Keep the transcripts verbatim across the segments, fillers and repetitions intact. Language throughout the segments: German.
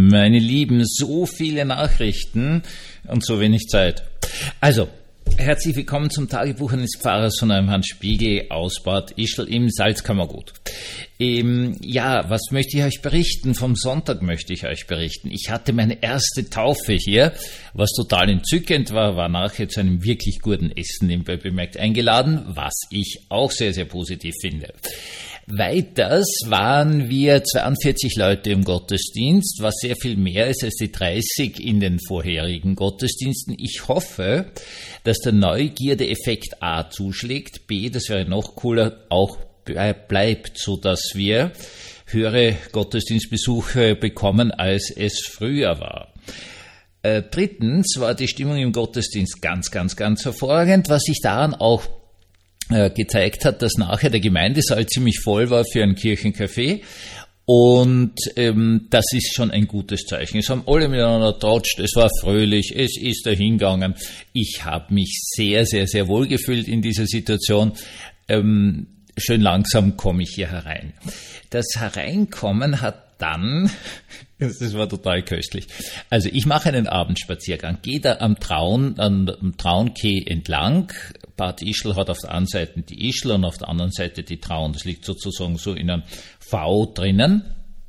Meine Lieben, so viele Nachrichten und so wenig Zeit. Also, herzlich willkommen zum Tagebuch eines Pfarrers von einem Hans Spiegel aus Bad Ischl im Salzkammergut. Ähm, ja, was möchte ich euch berichten? Vom Sonntag möchte ich euch berichten. Ich hatte meine erste Taufe hier, was total entzückend war, war nachher zu einem wirklich guten Essen nebenbei bemerkt eingeladen, was ich auch sehr, sehr positiv finde. Weiters waren wir zweiundvierzig Leute im Gottesdienst, was sehr viel mehr ist als die dreißig in den vorherigen Gottesdiensten. Ich hoffe, dass der Neugierde-Effekt A zuschlägt, B, das wäre noch cooler, auch bleibt, so dass wir höhere Gottesdienstbesuche bekommen, als es früher war. Äh, drittens war die Stimmung im Gottesdienst ganz, ganz, ganz hervorragend, was sich daran auch gezeigt hat, dass nachher der Gemeindesaal ziemlich voll war für ein Kirchencafé und ähm, das ist schon ein gutes Zeichen. Es haben alle miteinander trotscht, es war fröhlich, es ist dahingegangen. Ich habe mich sehr, sehr, sehr wohl gefühlt in dieser Situation. Ähm, schön langsam komme ich hier herein. Das Hereinkommen hat dann, das war total köstlich. Also ich mache einen Abendspaziergang, gehe da am Traun, am Traunquai entlang. Bad Ischl hat auf der einen Seite die Ischl und auf der anderen Seite die Traun. Das liegt sozusagen so in einem V drinnen.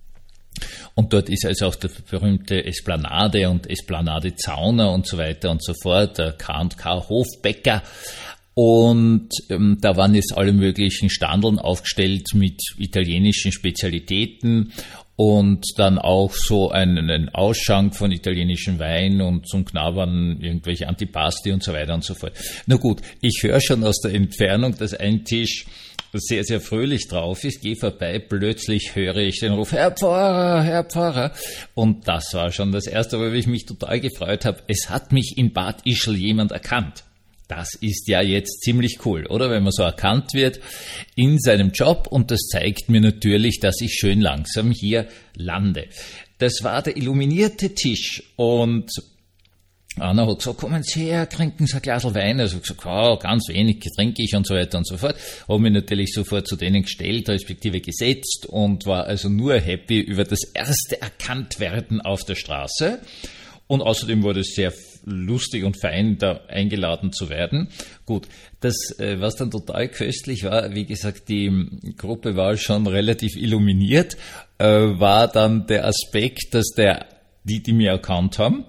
Und dort ist also auch der berühmte Esplanade und Esplanade Zauner und so weiter und so fort, der K und K Hofbäcker. Und ähm, da waren jetzt alle möglichen Standeln aufgestellt mit italienischen Spezialitäten und dann auch so einen, einen Ausschank von italienischen Wein und zum Knabbern irgendwelche Antipasti und so weiter und so fort. Na gut, ich höre schon aus der Entfernung, dass ein Tisch sehr, sehr fröhlich drauf ist, gehe vorbei, plötzlich höre ich den Ruf, Herr Pfarrer, Herr Pfarrer. Und das war schon das Erste, worüber ich mich total gefreut habe. Es hat mich in Bad Ischl jemand erkannt. Das ist ja jetzt ziemlich cool, oder? Wenn man so erkannt wird in seinem Job und das zeigt mir natürlich, dass ich schön langsam hier lande. Das war der illuminierte Tisch und Anna hat gesagt, kommen Sie her, trinken Sie ein Glas Wein. Also gesagt, oh, ganz wenig trinke ich und so weiter und so fort. Habe mich natürlich sofort zu denen gestellt, respektive gesetzt und war also nur happy über das erste Erkanntwerden auf der Straße. Und außerdem wurde es sehr lustig und fein, da eingeladen zu werden. Gut, das, was dann total köstlich war, wie gesagt, die Gruppe war schon relativ illuminiert, war dann der Aspekt, dass der, die, die mir erkannt haben,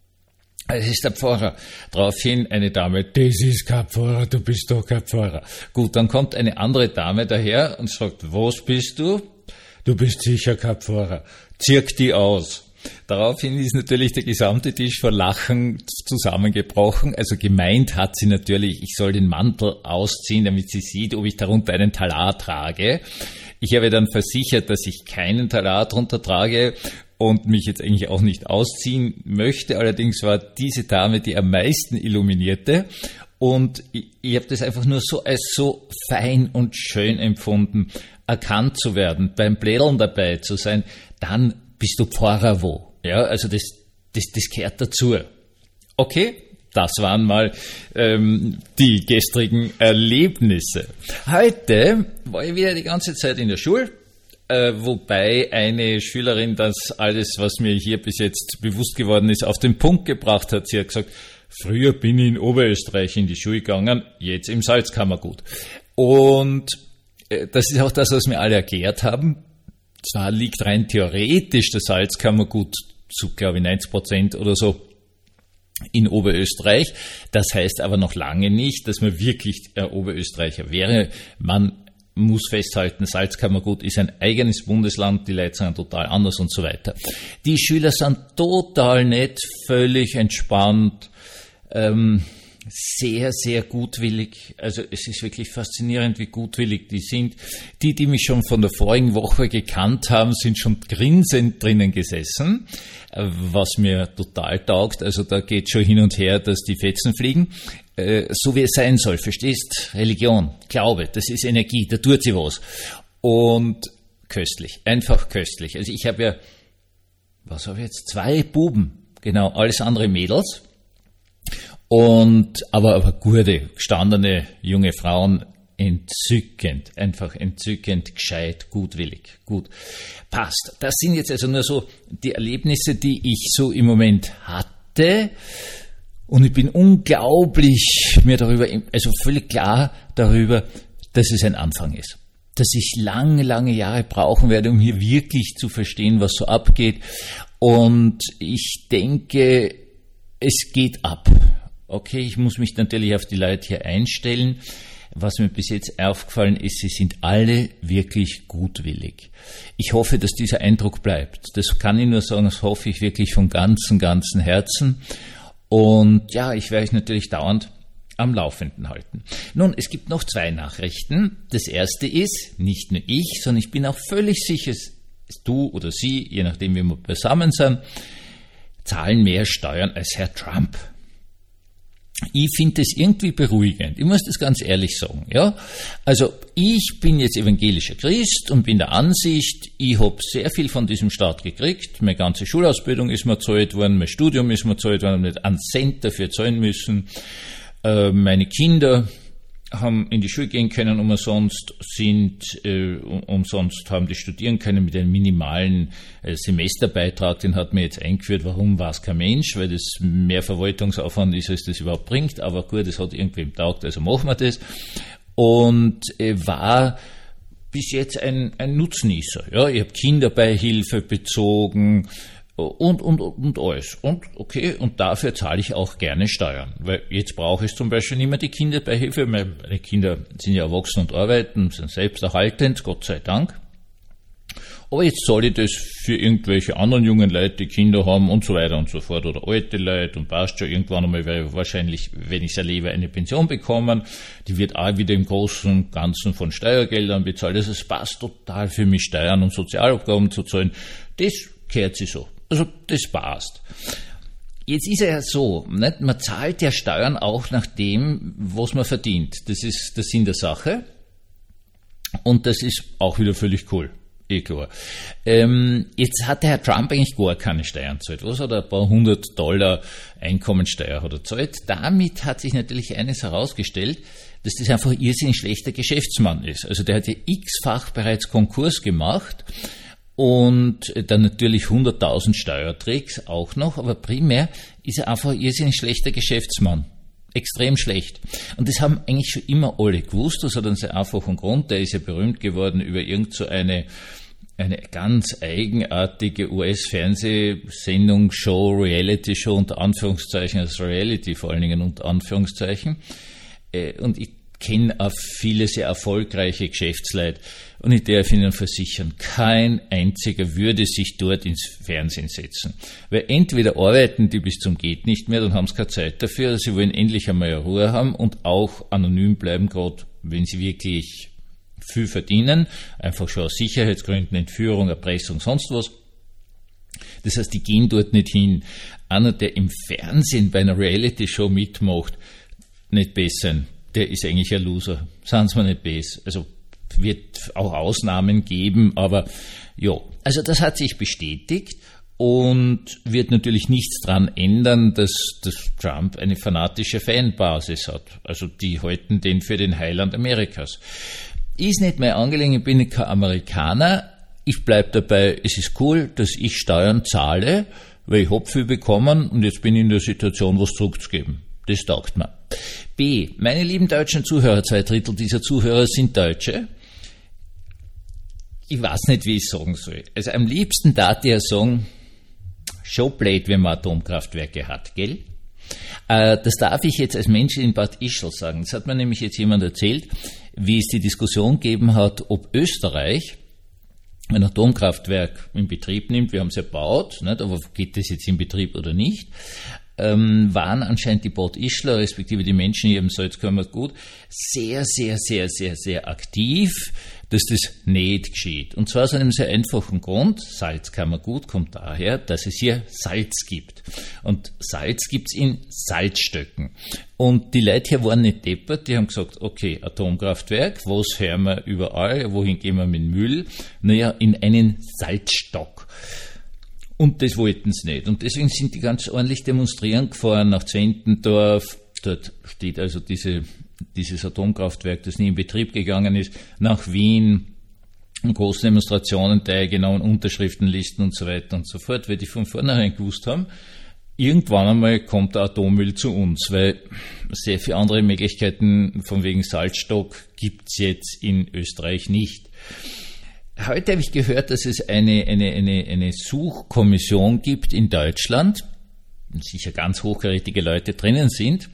es ist der Pfarrer. Daraufhin eine Dame, das ist kein Pfarrer, du bist doch kein Pfarrer. Gut, dann kommt eine andere Dame daher und sagt, was bist du? Du bist sicher kein Pfarrer. Zirk die aus. Daraufhin ist natürlich der gesamte Tisch vor Lachen zusammengebrochen. Also gemeint hat sie natürlich, ich soll den Mantel ausziehen, damit sie sieht, ob ich darunter einen Talar trage. Ich habe dann versichert, dass ich keinen Talar drunter trage und mich jetzt eigentlich auch nicht ausziehen möchte. Allerdings war diese Dame die am meisten illuminierte und ich, ich habe das einfach nur so als so fein und schön empfunden, erkannt zu werden, beim Plädeln dabei zu sein, dann bist du Pfarrer wo? Ja, also das, das, das gehört dazu. Okay, das waren mal ähm, die gestrigen Erlebnisse. Heute war ich wieder die ganze Zeit in der Schule, äh, wobei eine Schülerin das alles, was mir hier bis jetzt bewusst geworden ist, auf den Punkt gebracht hat. Sie hat gesagt, früher bin ich in Oberösterreich in die Schule gegangen, jetzt im Salzkammergut. Und äh, das ist auch das, was mir alle erklärt haben. Zwar liegt rein theoretisch das Salzkammergut zu, glaube ich, neunzig Prozent oder so in Oberösterreich. Das heißt aber noch lange nicht, dass man wirklich äh, Oberösterreicher wäre. Man muss festhalten, Salzkammergut ist ein eigenes Bundesland, die Leute sind total anders und so weiter. Die Schüler sind total nett, völlig entspannt, ähm, sehr, sehr gutwillig. Also es ist wirklich faszinierend, wie gutwillig die sind. Die, die mich schon von der vorigen Woche gekannt haben, sind schon grinsend drinnen gesessen, was mir total taugt. Also da geht schon hin und her, dass die Fetzen fliegen. So wie es sein soll, verstehst? Religion, Glaube, das ist Energie, da tut sie was. Und köstlich, einfach köstlich. Also ich habe ja, was habe ich jetzt? Zwei Buben, genau, alles andere Mädels. Und, aber, aber gute, gestandene junge Frauen, entzückend, einfach entzückend, gescheit, gutwillig, gut, passt. Das sind jetzt also nur so die Erlebnisse, die ich so im Moment hatte. Und ich bin unglaublich mir darüber, also völlig klar darüber, dass es ein Anfang ist. Dass ich lange, lange Jahre brauchen werde, um hier wirklich zu verstehen, was so abgeht. Und ich denke, es geht ab. Okay, ich muss mich natürlich auf die Leute hier einstellen. Was mir bis jetzt aufgefallen ist, sie sind alle wirklich gutwillig. Ich hoffe, dass dieser Eindruck bleibt. Das kann ich nur sagen, das hoffe ich wirklich von ganzem, ganzem Herzen. Und ja, ich werde euch natürlich dauernd am Laufenden halten. Nun, es gibt noch zwei Nachrichten. Das erste ist, nicht nur ich, sondern ich bin auch völlig sicher, du oder sie, je nachdem wie wir beisammen sind, zahlen mehr Steuern als Herr Trump. Ich finde das irgendwie beruhigend. Ich muss das ganz ehrlich sagen. Ja? Also ich bin jetzt evangelischer Christ und bin der Ansicht, ich habe sehr viel von diesem Staat gekriegt. Meine ganze Schulausbildung ist mir gezahlt worden, mein Studium ist mir gezahlt worden, ich habe nicht einen Cent dafür zahlen müssen. Äh, meine Kinder haben in die Schule gehen können umsonst, sind äh, umsonst, haben die studieren können mit einem minimalen äh, Semesterbeitrag, den hat man jetzt eingeführt. Warum, weiß kein Mensch, weil das mehr Verwaltungsaufwand ist, als das überhaupt bringt, aber gut, das hat irgendwem taugt, also machen wir das. Und äh, war bis jetzt ein, ein Nutznießer. Ja, ich habe Kinderbeihilfe bezogen, Und, und, und alles. Und okay, und dafür zahle ich auch gerne Steuern. Weil jetzt brauche ich zum Beispiel nicht mehr die Kinderbeihilfe. Meine Kinder sind ja erwachsen und arbeiten, sind selbsterhaltend, Gott sei Dank. Aber jetzt zahle ich das für irgendwelche anderen jungen Leute, die Kinder haben und so weiter und so fort. Oder alte Leute und passt schon. Irgendwann einmal werde ich wahrscheinlich, wenn ich es erlebe, eine Pension bekommen. Die wird auch wieder im Großen und Ganzen von Steuergeldern bezahlt. Also es passt total für mich, Steuern und Sozialabgaben zu zahlen. Das gehört sich so. Also das passt. Jetzt ist ja so, nicht? Man zahlt ja Steuern auch nach dem, was man verdient. Das ist der Sinn der Sache. Und das ist auch wieder völlig cool. Eh klar. Ähm, jetzt hat der Herr Trump eigentlich gar keine Steuern gezahlt. Was hat er? Ein paar hundert Dollar Einkommensteuer hat er gezahlt. Damit hat sich natürlich eines herausgestellt, dass das einfach ein irrsinnig schlechter Geschäftsmann ist. Also der hat ja x-fach bereits Konkurs gemacht. Und dann natürlich hunderttausend Steuertricks auch noch, aber primär ist er einfach ein irrsinnig schlechter Geschäftsmann. Extrem schlecht. Und das haben eigentlich schon immer alle gewusst, das hat einen sehr einfachen Grund, der ist ja berühmt geworden über irgend so eine, eine ganz eigenartige U S-Fernsehsendung, Show, Reality-Show unter Anführungszeichen, also Reality vor allen Dingen unter Anführungszeichen. Und ich kenne auch viele sehr erfolgreiche Geschäftsleute und ich darf Ihnen versichern, kein einziger würde sich dort ins Fernsehen setzen. Weil entweder arbeiten die bis zum geht nicht mehr, dann haben sie keine Zeit dafür, oder sie wollen endlich einmal Ruhe haben und auch anonym bleiben, gerade wenn sie wirklich viel verdienen, einfach schon aus Sicherheitsgründen, Entführung, Erpressung, sonst was. Das heißt, die gehen dort nicht hin. Einer, der im Fernsehen bei einer Reality-Show mitmacht, nicht besser. Der ist eigentlich ein Loser. Sagen Sie mir nicht besser. Also wird auch Ausnahmen geben, aber ja. Also das hat sich bestätigt und wird natürlich nichts daran ändern, dass, dass Trump eine fanatische Fanbasis hat. Also die halten den für den Heiland Amerikas. Ist nicht meine Angelegenheit, ich bin kein Amerikaner. Ich bleibe dabei, es ist cool, dass ich Steuern zahle, weil ich hab viel bekommen und jetzt bin ich in der Situation, was zurückzugeben. Das taugt mir. B. Meine lieben deutschen Zuhörer, zwei Drittel dieser Zuhörer sind Deutsche. Ich weiß nicht, wie ich sagen soll. Also am liebsten darf ich ja sagen, schon blöd, wenn man Atomkraftwerke hat, gell? Äh, das darf ich jetzt als Mensch in Bad Ischl sagen. Das hat mir nämlich jetzt jemand erzählt, wie es die Diskussion gegeben hat, ob Österreich ein Atomkraftwerk in Betrieb nimmt. Wir haben es ja gebaut, nicht? Aber geht das jetzt in Betrieb oder nicht? Ähm, waren anscheinend die Bad Ischler, respektive die Menschen hier im Salzkammergut, sehr, sehr, sehr, sehr, sehr aktiv, dass das nicht geschieht. Und zwar aus einem sehr einfachen Grund. Salzkammergut kommt daher, dass es hier Salz gibt. Und Salz gibt's in Salzstöcken. Und die Leute hier waren nicht deppert, die haben gesagt, okay, Atomkraftwerk, was hören wir überall, wohin gehen wir mit Müll? Naja, in einen Salzstock. Und das wollten sie nicht. Und deswegen sind die ganz ordentlich demonstrieren gefahren nach Zwentendorf. Dort steht also diese dieses Atomkraftwerk, das nie in Betrieb gegangen ist, nach Wien, großen Demonstrationen teilgenommen, Unterschriftenlisten und so weiter und so fort, weil die von vornherein gewusst haben, irgendwann einmal kommt der Atommüll zu uns, weil sehr viele andere Möglichkeiten von wegen Salzstock gibt's jetzt in Österreich nicht. Heute habe ich gehört, dass es eine, eine, eine, eine Suchkommission gibt in Deutschland, sicher ganz hochkarätige Leute drinnen sind,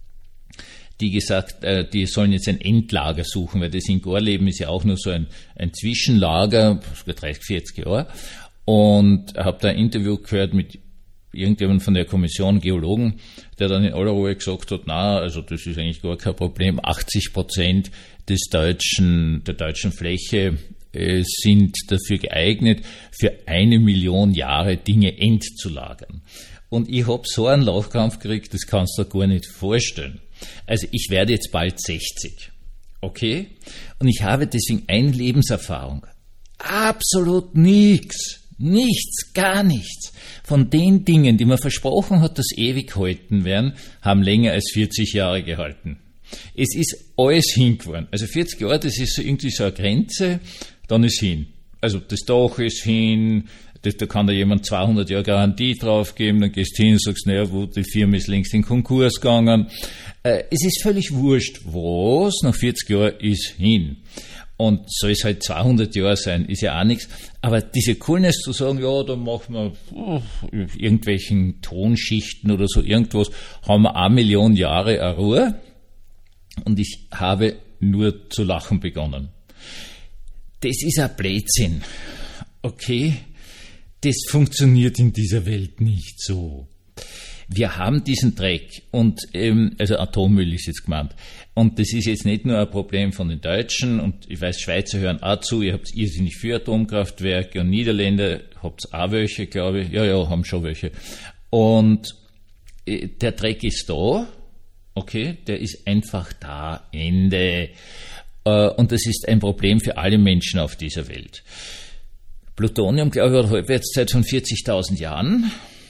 die gesagt, äh, die sollen jetzt ein Endlager suchen, weil das in Gorleben ist ja auch nur so ein, ein Zwischenlager, dreißig, vierzig Jahre. Und ich habe da ein Interview gehört mit irgendjemand von der Kommission, Geologen, der dann in aller Ruhe gesagt hat, na, also das ist eigentlich gar kein Problem, achtzig Prozent des deutschen, der deutschen Fläche äh, sind dafür geeignet, für eine Million Jahre Dinge endzulagern. Und ich habe so einen Laufkampf gekriegt, das kannst du dir gar nicht vorstellen. Also ich werde jetzt bald sechzig, okay? Und ich habe deswegen eine Lebenserfahrung. Absolut nichts, nichts, gar nichts. Von den Dingen, die man versprochen hat, dass ewig halten werden, haben länger als vierzig Jahre gehalten. Es ist alles hingefahren. Also vierzig Jahre, das ist so irgendwie so eine Grenze, dann ist hin. Also das Dach ist hin, das, da kann da jemand zweihundert Jahre Garantie draufgeben, dann gehst du hin und sagst, naja, wo die Firma ist längst in Konkurs gegangen. Äh, es ist völlig wurscht, was, nach vierzig Jahren ist hin. Und soll es halt zweihundert Jahre sein, ist ja auch nichts. Aber diese Coolness zu sagen, ja, da machen wir oh, irgendwelchen Tonschichten oder so irgendwas, haben wir eine Million Jahre eine Ruhe. Und ich habe nur zu lachen begonnen. Das ist ein Blödsinn. Okay? Das funktioniert in dieser Welt nicht so. Wir haben diesen Dreck und ähm, also Atommüll ist jetzt gemeint. Und das ist jetzt nicht nur ein Problem von den Deutschen und ich weiß, Schweizer hören auch zu, ihr habt irrsinnig viele Atomkraftwerke und Niederländer habt auch welche, glaube ich. Ja, ja, haben schon welche. Und äh, der Dreck ist da, okay, der ist einfach da, Ende. Äh, und das ist ein Problem für alle Menschen auf dieser Welt. Plutonium, glaube ich, hat eine Halbwertszeit von vierzigtausend Jahren.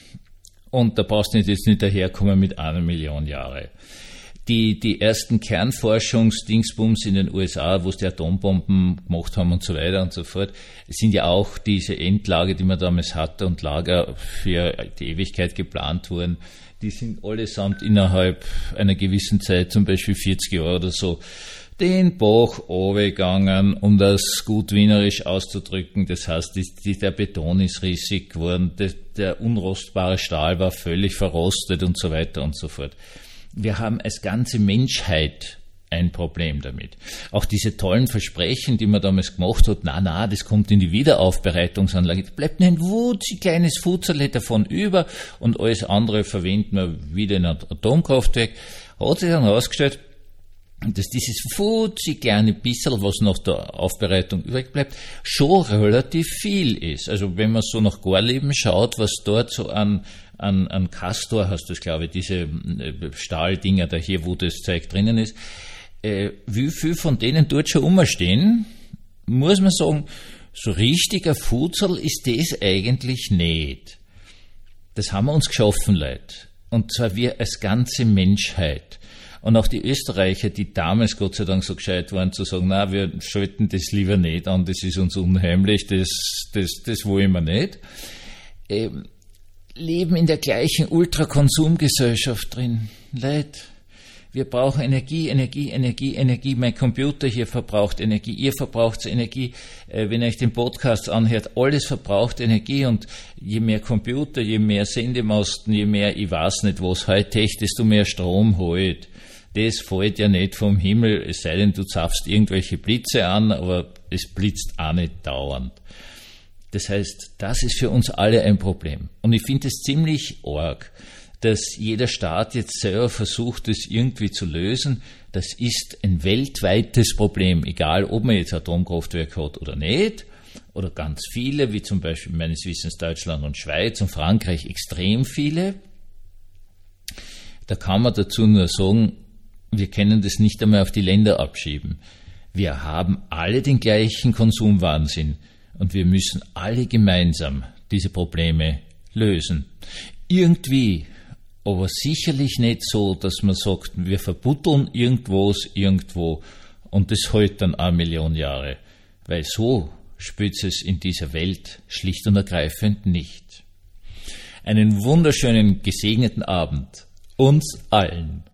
Und da brauchst du nicht, jetzt nicht daherkommen mit einer Million Jahre. Die, die ersten Kernforschungsdingsbums in den U S A, wo es die Atombomben gemacht haben und so weiter und so fort, sind ja auch diese Endlager, die man damals hatte und Lager für die Ewigkeit geplant wurden. Die sind allesamt innerhalb einer gewissen Zeit, zum Beispiel vierzig Jahre oder so, den Bach runtergegangen, um das gut wienerisch auszudrücken. Das heißt, die, die, der Beton ist rissig geworden, der, der unrostbare Stahl war völlig verrostet und so weiter und so fort. Wir haben als ganze Menschheit ein Problem damit. Auch diese tollen Versprechen, die man damals gemacht hat, na, na, das kommt in die Wiederaufbereitungsanlage, da bleibt ein wutzig kleines Futzerle davon über und alles andere verwenden wir wieder in ein Atomkraftwerk. Hat sich dann herausgestellt, dass dieses futzig kleine bisschen, was nach der Aufbereitung übrig bleibt, schon relativ viel ist. Also wenn man so nach Gorleben schaut, was dort so an, an, an Castor, hast du es, glaube ich, diese Stahldinger da hier, wo das Zeug drinnen ist, äh, wie viel von denen dort schon rumstehen, muss man sagen, so richtiger Futzel ist das eigentlich nicht. Das haben wir uns geschaffen, Leute. Und zwar wir als ganze Menschheit. Und auch die Österreicher, die damals Gott sei Dank so gescheit waren, zu sagen, na, wir schalten das lieber nicht an, das ist uns unheimlich, das, das, das wollen wir nicht, äh, leben in der gleichen Ultrakonsumgesellschaft drin. Leute, wir brauchen Energie, Energie, Energie, Energie. Mein Computer hier verbraucht Energie, ihr verbraucht Energie. Äh, wenn ihr euch den Podcast anhört, alles verbraucht Energie und je mehr Computer, je mehr Sendemasten, je mehr, ich weiß nicht was, Hightech, desto mehr Strom holt. Das fällt ja nicht vom Himmel, es sei denn, du zapfst irgendwelche Blitze an, aber es blitzt auch nicht dauernd. Das heißt, das ist für uns alle ein Problem. Und ich finde es ziemlich arg, dass jeder Staat jetzt selber versucht, das irgendwie zu lösen. Das ist ein weltweites Problem, egal ob man jetzt Atomkraftwerk hat oder nicht, oder ganz viele, wie zum Beispiel meines Wissens Deutschland und Schweiz und Frankreich extrem viele. Da kann man dazu nur sagen, wir können das nicht einmal auf die Länder abschieben. Wir haben alle den gleichen Konsumwahnsinn und wir müssen alle gemeinsam diese Probleme lösen. Irgendwie. aber sicherlich nicht so, dass man sagt, wir verbuddeln irgendwas irgendwo und das hält dann eine Million Jahre, weil so spielt es in dieser Welt schlicht und ergreifend nicht. Einen wunderschönen, gesegneten Abend uns allen.